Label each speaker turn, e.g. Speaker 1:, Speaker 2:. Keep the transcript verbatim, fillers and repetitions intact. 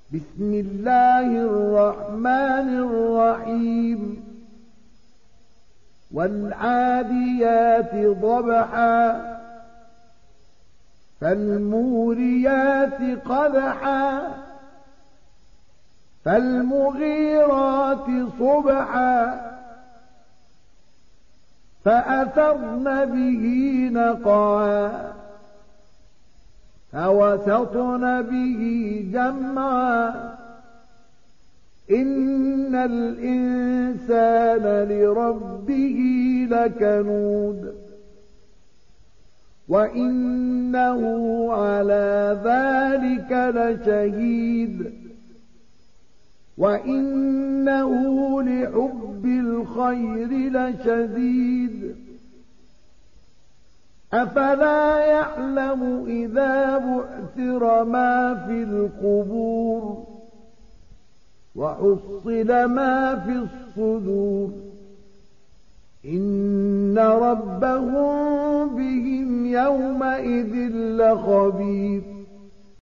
Speaker 1: بسم الله الرحمن الرحيم والعاديات ضبحا فالموريات قدحا فالمغيرات صبحا فأثرن به نقعا فوسطن به جمعا إن الإنسان لربه لكنود وإنه على ذلك لشهيد وإنه لحب الخير لشديد أفلا يعلم إذا بعثر ما في القبور وحصل ما في الصدور إن ربهم بهم يومئذ لخبير